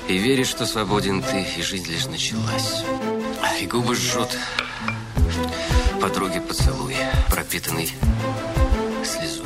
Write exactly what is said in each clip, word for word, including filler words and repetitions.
И веришь, что свободен ты, и жизнь лишь началась. И губы жжет подруги поцелуй, пропитанный слезой.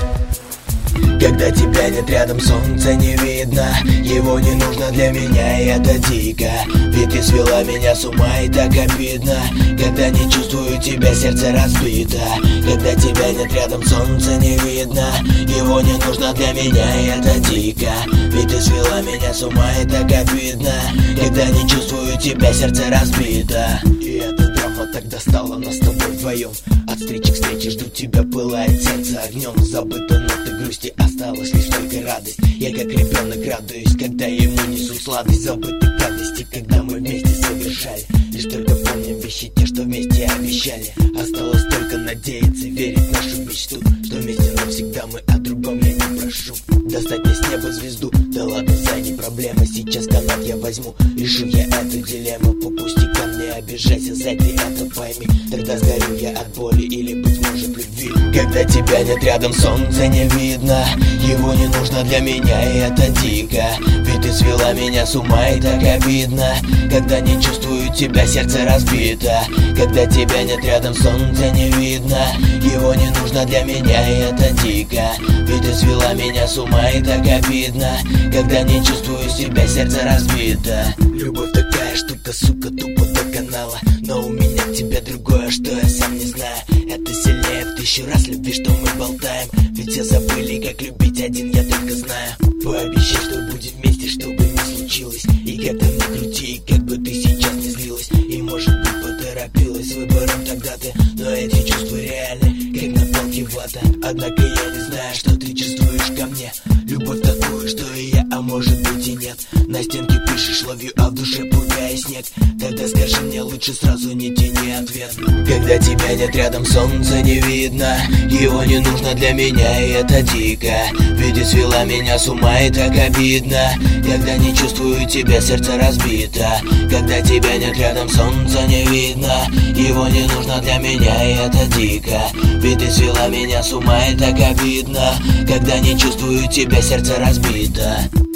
Когда тебя нет рядом, солнца не видно. Его не нужно для меня, и это дико. Ведь ты свела меня с ума, и так обидно. Когда не чувствую тебя, сердце разбито. Когда тебя нет рядом, солнца не видно. Его не нужно для меня, и это дико. Ведь ты свела меня с ума, и так обидно. Когда не чувствую тебя, сердце разбито. И эта драма так достала нас с тобой вдвоем. От встречи к встрече жду тебя, пылает сердце огнем. Забыто ноты грусти, осталась лишь только радость. Я как ребенок радуюсь, когда ему несут сладость забытой радости, когда мы вместе совершали. Лишь только помним вещи те, что вместе обещали. Осталось только надеяться, верить в нашу мечту, что вместе навсегда мы о другом я не прошу. Достать мне с неба звезду, да ладно, за не проблема. Сейчас канат я возьму, решу я эту дилемму. По пустякам не обижайся, зай ты это пойми. Тогда сгорю я от боли или, быть может, любви. Когда тебя нет рядом, солнца не видно. Его не нужно для меня, и это дико. Ведь ты свела меня с ума, и так обидно. Когда не чувствую тебя, сердце разбито. Когда тебя нет рядом, солнца не видно. Его не нужно для меня, и это дико. Ведь ты свела меня с ума, и так обидно. Когда не чувствую себя, сердце разбито. Любовь такая штука, сука, тупо до канала. Но у меня к тебе другое, что я сам не знаю. Это сильнее в тысячу раз любви, что мы болтаем. Ведь все забыли, как любить один, я только знаю. Пообещай, что будем вместе, что бы ни случилось. И как там ни крути, и как бы ты сейчас не злилась. И может быть поторопилась с выбором тогда ты. Но эти чувства реальны, как на палке вата. Однако я не знаю, что ты чувствуешь ко мне. Любовь такую, что и я, а может быть и нет. На стенке пишешь love you, а в душе пугая снег. Тогда скажи мне лучше сразу, не тяни ответ. Когда тебя нет рядом, солнца не видно. Его не нужно для меня, и это дико. Ведь ты свела меня с ума, и так обидно. Когда не чувствую тебя, сердце разбито. Когда тебя нет рядом, солнца не видно. Его не нужно для меня, и это дико. Ведь ты свела меня с ума, и так обидно. Когда не чувствую тебя, сердце разбито.